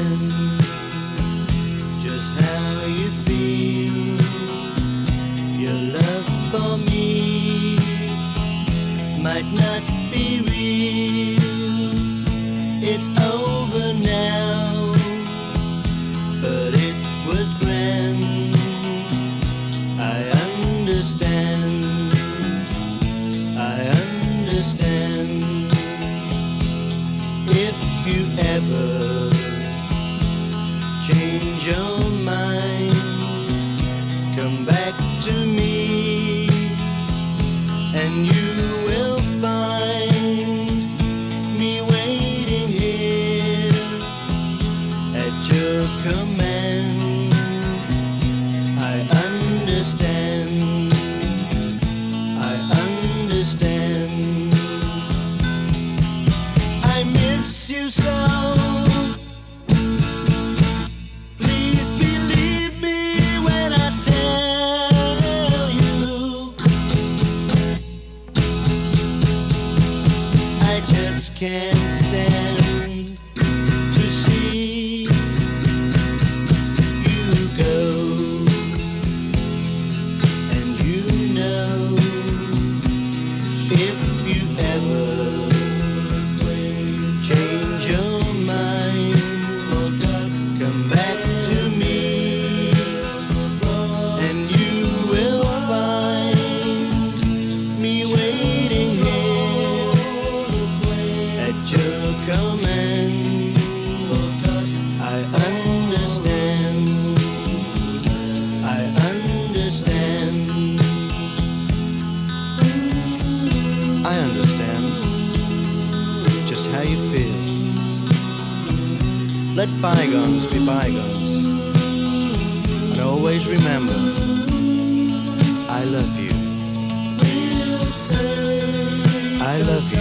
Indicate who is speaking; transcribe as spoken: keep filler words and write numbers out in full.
Speaker 1: understand just how you feel. Your love for me might not be real. It's over now, but it was grand. I understand, I understand. If you ever change your mind, come back to me, and you will find me waiting here at your command. I understand, I understand. I miss you so. Please believe me when I tell you I just can't stand to see you go. And you know, if you ever change your mind, come back to me, and you will find me waiting here at your command. I understand, I understand, I understand just how you feel. Let bygones be bygones, and always remember, I love you. I love you.